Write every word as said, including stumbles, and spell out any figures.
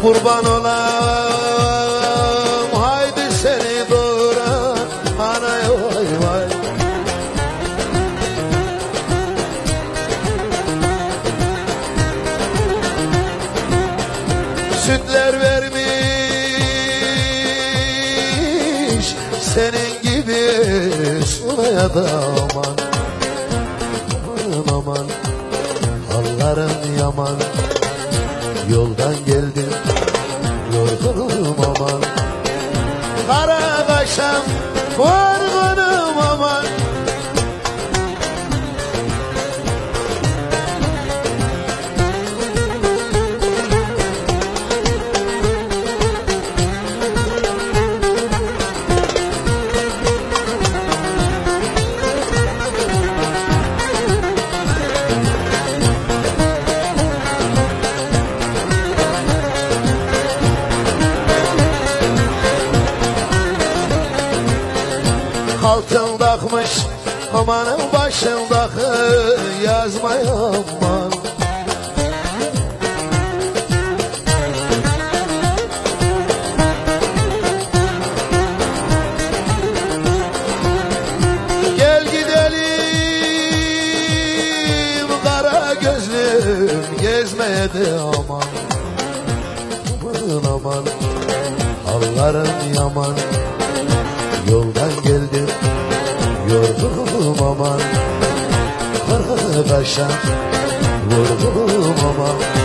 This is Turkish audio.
Kurban olam haydi seni doğuran anaya vay vay. Sütler vermiş senin gibi sulaya da aman. Aman aman halların yaman. Yoldan geldim yorgunum aman. Kara kaşam vurgunum aman. Altın takmış amanın başındaki yazmaya aman. Gel gidelim kara gözlüm gezmeye de aman. Aman aman halların yaman. Yoldan geldim yorgunum aman. Arkadaşa vurdum aman.